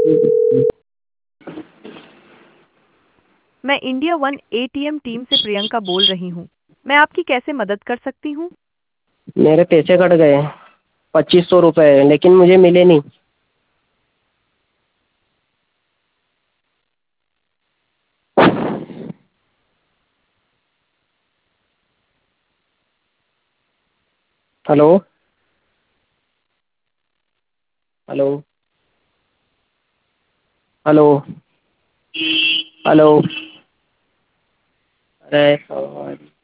मैं India one ATM team से प्रियंका बोल रही हूँ। मैं आपकी कैसे मदद कर सकती हूँ? मेरे पैसे कट गए 2500 रुपये, लेकिन मुझे मिले नहीं। हेलो। हेलो। हेलो। हेलो। अरे सॉरी।